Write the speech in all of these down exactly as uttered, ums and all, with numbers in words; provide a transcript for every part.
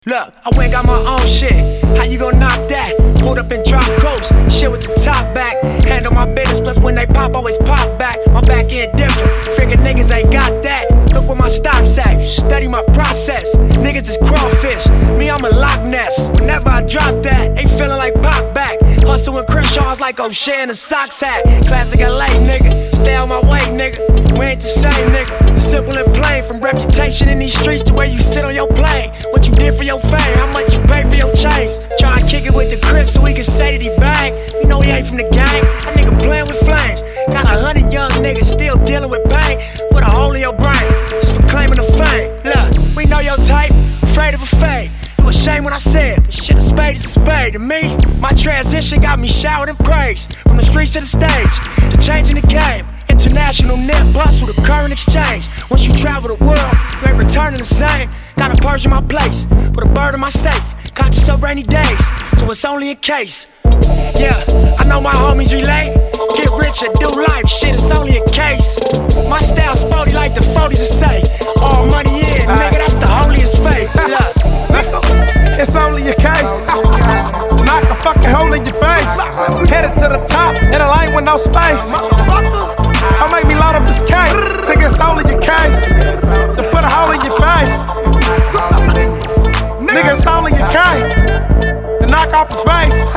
Look, I went got my own shit. How you gon' knock that? Pulled up and drop coast. Shit with the top back. Handle my business, plus when they pop, always pop back. My back end different. Figure niggas ain't got that. Look where my stock's at. You study my process. Niggas is crawfish. Me, I'm a Loch Ness. Whenever I drop that, they feeling like pop back. Hustling Crenshaw's like O'Shea in a socks hat. Classic L A, nigga. Stay on my way, nigga. We ain't the same, nigga. Simple and plain. From reputation in these streets to where you sit on your plane. What you did for your fame, how much you pay for your chains. Try to kick it with the Crip so we can say that he bang. You know he ain't from the gang. That nigga playing with flames. Got a hundred young niggas still dealing with pain. Put a hole in your brain, just for claiming the fame. Look, we know your type, afraid of a fade. It was shame when I said, shit, a spade is a spade. To me, my transition got me showered in praise. From the streets to the stage, the change in the game. International net plus with a current exchange. Once you travel the world, you ain't returning the same. Got a purge in my place, put a bird in my safe. Conscious of rainy days, so it's only a case. Yeah, I know my homies relate. Get rich or do life, shit, it's only a case. My style sporty like the forties would say. All money in, nigga, that's the holiest faith. Look, it's only a case. Knock a fucking hole in your face. Headed to the top, in a lane with no space. Don't make me load up this cake. Nigga, it's only a case. To put a hole in your face. Nigga, it's only a cake. To knock off your face.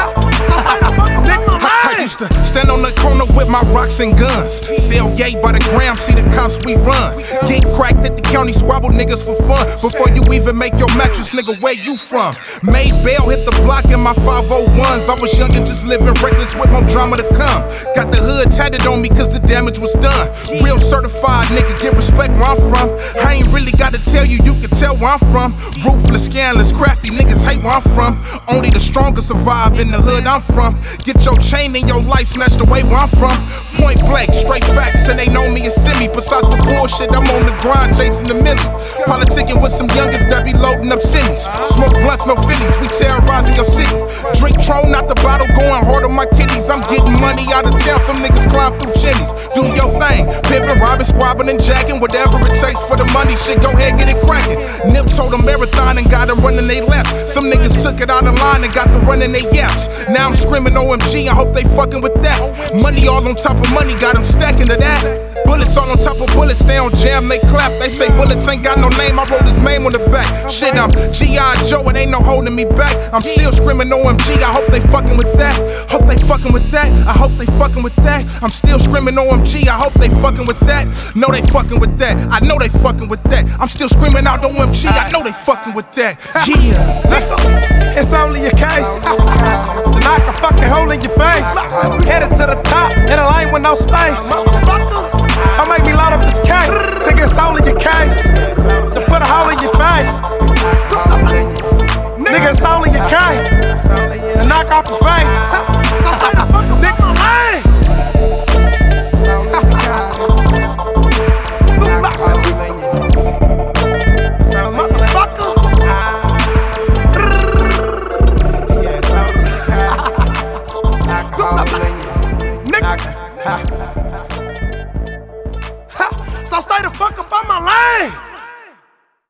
I used to stand on the corner with my rocks and guns. Sell yay by the gram, see the cops we run. Get cracked at the county, squabble niggas for fun. Before you even make your mattress, nigga, where you from? Made bail, hit the block in my five oh ones. I was young and just living reckless with more drama to come. Got the hood tatted on me cause the damage was done. Real certified nigga, get respect where I'm from. I ain't really gotta tell you, you can tell where I'm from. Ruthless, scandalous, crafty niggas hate where I'm from. Only the strongest survive in the hood I'm from. Get your chain in your life snatched away where I'm from. Point blank, straight facts, and they know me as semi. Besides the bullshit, I'm on the grind chasing the milli. Politicking with some youngins that be loading up semis. Smoke blunts, no fillies, we terrorizing your city. Drink Tron out the bottle, going hard on my kiddies. I'm getting money out of town, some niggas climb through chimneys. Do your thing, pimpin', robbing, squabbing, and jacking. Whatever it takes for the money, shit, go ahead, get it crackin'. Nip told them marathon and got them running they laps. Some niggas took it out of line and got them running they yaps. Now I'm screaming O M G, I hope they fucking with that. Money all on top of money, got them stacking to that. Bullets all on top of bullets, they on jam, they clap. They say bullets ain't got no name, I wrote his name on the back. Shit, I'm G I Joe, it ain't no holding me back. I'm still screaming O M G, I hope they fucking with that. Hope they fucking with that, I hope they fucking with that. I'm still screaming O M G, I hope they fucking with that. Know they fucking with that, I know they fucking with that. I'm still screaming out O M G, I know they fucking with that. Yeah, it's only a case. To knock a fucking hole in your face. Headed to the top, in a lane with no space. Don't make me load up this cake. Nigga, it's only a case. To put a hole in your face. Nigga, it's only a cake. To knock off your face.